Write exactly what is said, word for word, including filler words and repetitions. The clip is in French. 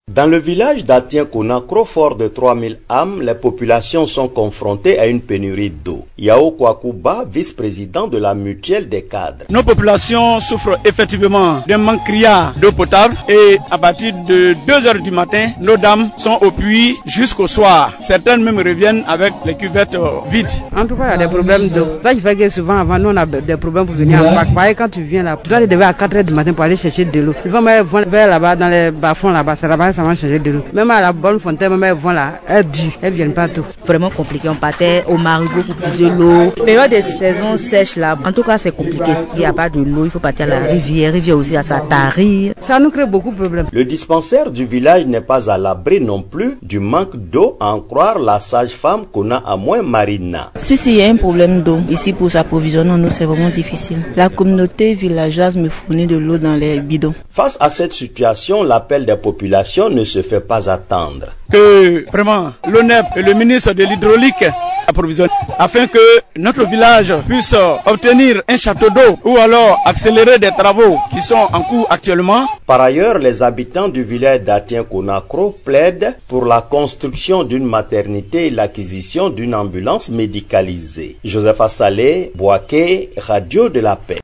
Dans le village d'Atien-Konakro, fort de trois mille âmes, les populations sont confrontées à une pénurie d'eau. Yao Kwakuba, vice-président de la mutuelle des cadres. Nos populations souffrent effectivement d'un manque criard d'eau potable et à partir de deux heures du matin, nos dames sont au puits jusqu'au soir. Certaines même reviennent avec les cuvettes vides. En tout cas, il y a des problèmes d'eau. Ça, je fais que souvent, avant, nous, on a des problèmes pour venir en Pâques. Pareil, quand tu viens là, tu dois te lever à quatre heures du matin pour aller chercher de l'eau. Ils vont me vers là-bas, dans les bas-fonds là-bas, c'est là-bas, ça va chercher de l'eau. Même à la bonne fontaine, même elles vont là, elles durent, elles viennent pas tout. Vraiment compliqué, on partait au marigot pour puiser l'eau. Période de saison sèche là, en tout cas c'est compliqué. Il n'y a pas de l'eau, il faut partir à la rivière, rivière aussi à sa tarie. Ça nous crée beaucoup de problèmes. Le dispensaire du village n'est pas à l'abri non plus du manque d'eau, à en croire la sage-femme qu'on a à moins Marina. Si, si, il y a un problème d'eau. Ici, pour s'approvisionner, nous, c'est vraiment difficile. La communauté villageoise me fournit de l'eau dans les bidons. Face à cette situation, l'appel des populations ne se fait pas attendre. Que vraiment l'O N E P et le ministre de l'hydraulique approvisionnent afin que notre village puisse obtenir un château d'eau ou alors accélérer des travaux qui sont en cours actuellement. Par ailleurs, les habitants du village d'Atien-Konakro plaident pour la construction d'une maternité et l'acquisition d'une ambulance médicalisée. Joseph Assalé, Boaké, Radio de la Paix.